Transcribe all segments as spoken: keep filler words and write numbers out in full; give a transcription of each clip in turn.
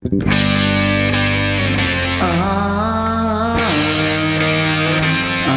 Ah, ah,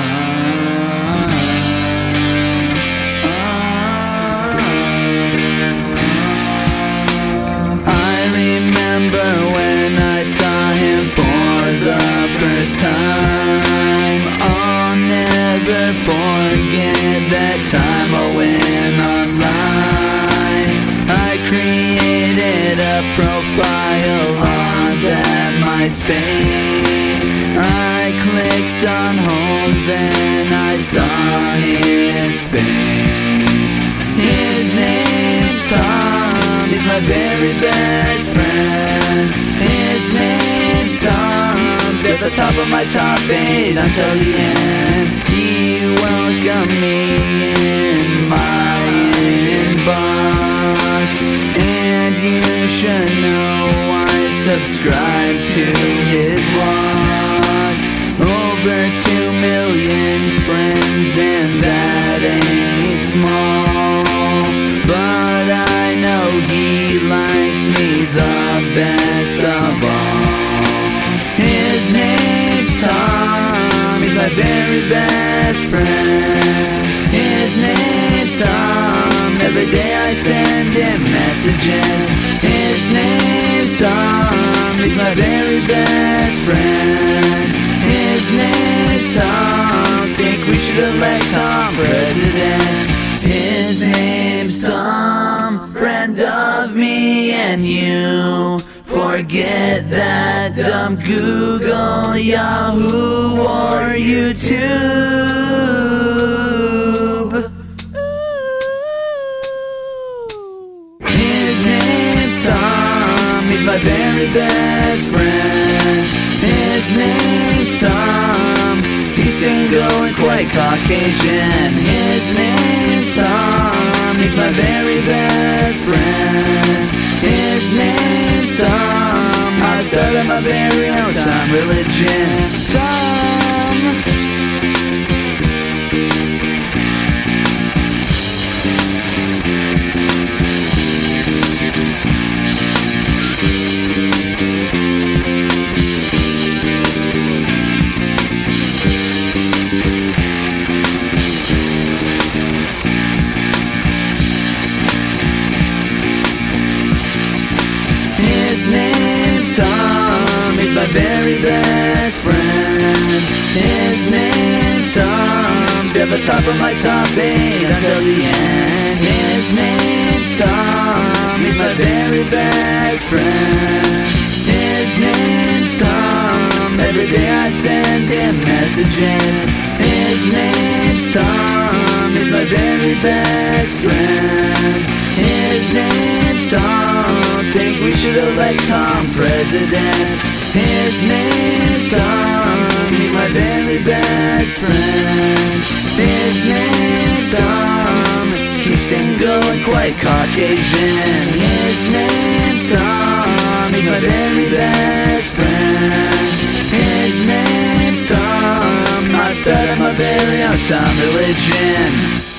ah. I remember when I saw him for the first time. I'll never forget that time I went online. I created a profile on that MySpace. I clicked on home, then I saw his face. His name's Tom, he's my very best friend. His name's Tom, at the top of my top eight until the end. He welcomed me in my inbox, and you should know I subscribe to his blog. Over two million friends, and that ain't small. But I know he likes me the best of all. His name's Tom, he's my very best friend. His name's Tom, every day I send him messages. His name's Tom, he's my very best friend. His name's Tom, think we should elect Tom president. His name's Tom, friend of me and you. Forget that dumb Google, Yahoo, or YouTube. His name's Tom, he's my very best friend. His name's Tom, he's single and quite Caucasian. His name's Tom, he's my very best friend. His name's Tom, I started my very own Tom religion. Tom. His name's Tom, he's my very best friend. His name's Tom, be at the top of my top eight until the end. His name's Tom, he's my very best friend. His name's Tom, every day I send him messages. His name's Tom, he's my very best friend. His name's Tom, think we should elect Tom president. His name's Tom, he's my very best friend. His name's Tom, he's single and quite Caucasian. His name's Tom, he's my very best friend. His name's Tom, I started my very own Tom religion.